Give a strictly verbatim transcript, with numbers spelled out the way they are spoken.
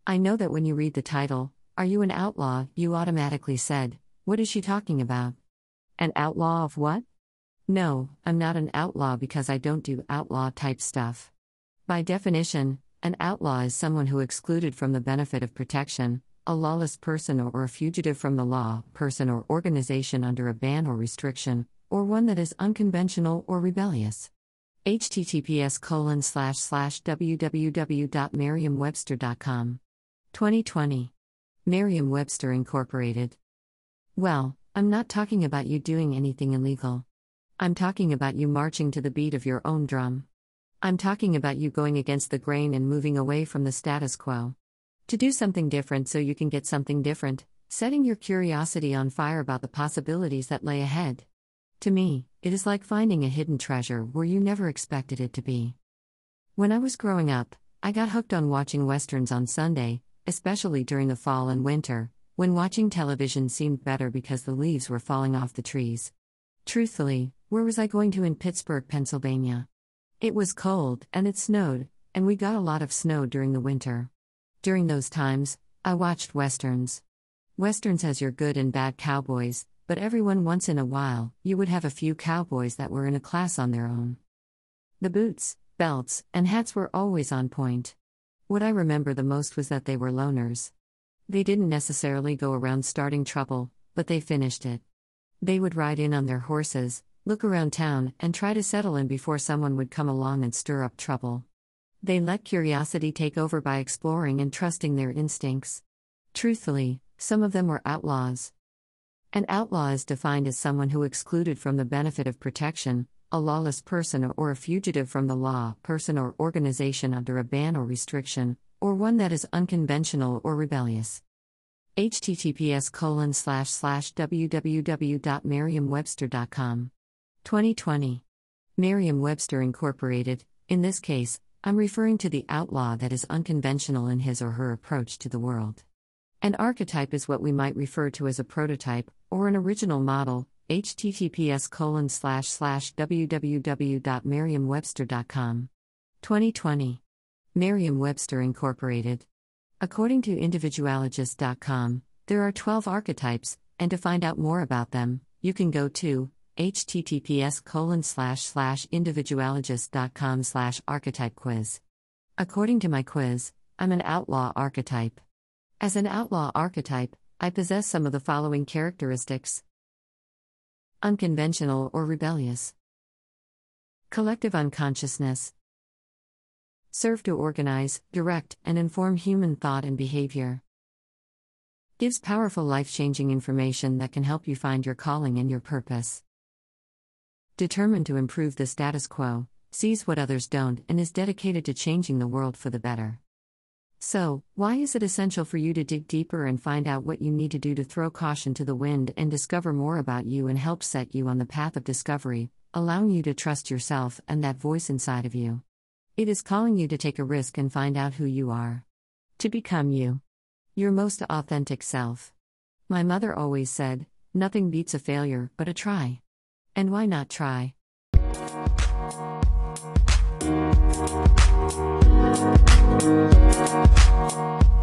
I know that when you read the title, "Are You an Outlaw?" you automatically said, "What is she talking about? An outlaw of what?" No, I'm not an outlaw because I don't do outlaw type stuff. By definition, an outlaw is someone who excluded from the benefit of protection, a lawless person or a fugitive from the law, person or organization under a ban or restriction, or one that is unconventional or rebellious. https colon slash slash www dot merriam webster dot com. twenty twenty. Merriam-Webster Incorporated. Well, I'm not talking about you doing anything illegal. I'm talking about you marching to the beat of your own drum. I'm talking about you going against the grain and moving away from the status quo. To do something different so you can get something different, setting your curiosity on fire about the possibilities that lay ahead. To me, it is like finding a hidden treasure where you never expected it to be. When I was growing up, I got hooked on watching westerns on Sunday, especially during the fall and winter, when watching television seemed better because the leaves were falling off the trees. Truthfully, where was I going to in Pittsburgh, Pennsylvania? It was cold, and it snowed, and we got a lot of snow during the winter. During those times, I watched westerns. Westerns has your good and bad cowboys, but everyone once in a while, you would have a few cowboys that were in a class on their own. The boots, belts, and hats were always on point. What I remember the most was that they were loners. They didn't necessarily go around starting trouble, but they finished it. They would ride in on their horses, look around town, and try to settle in before someone would come along and stir up trouble. They let curiosity take over by exploring and trusting their instincts. Truthfully, some of them were outlaws. An outlaw is defined as someone who excluded from the benefit of protection, a lawless person or a fugitive from the law, person or organization under a ban or restriction, or one that is unconventional or rebellious. https colon slash slash www dot merriam webster dot com. twenty twenty. Merriam-Webster Incorporated. In this case, I'm referring to the outlaw that is unconventional in his or her approach to the world. An archetype is what we might refer to as a prototype, or an original model, https colon slash slash www dot merriam webster dot com. twenty twenty. Merriam-Webster Incorporated. According to individualogist dot com, there are twelve archetypes, and to find out more about them, you can go to https colon slash slash individualogist dot com slash archetype quiz. According to my quiz, I'm an outlaw archetype. As an outlaw archetype, I possess some of the following characteristics: unconventional or rebellious, collective unconsciousness, serve to organize, direct, and inform human thought and behavior, gives powerful life-changing information that can help you find your calling and your purpose, determined to improve the status quo, sees what others don't, and is dedicated to changing the world for the better. So, why is it essential for you to dig deeper and find out what you need to do to throw caution to the wind and discover more about you and help set you on the path of discovery, allowing you to trust yourself and that voice inside of you? It is calling you to take a risk and find out who you are. To become you. Your most authentic self. My mother always said, nothing beats a failure but a try. And why not try? Thank you.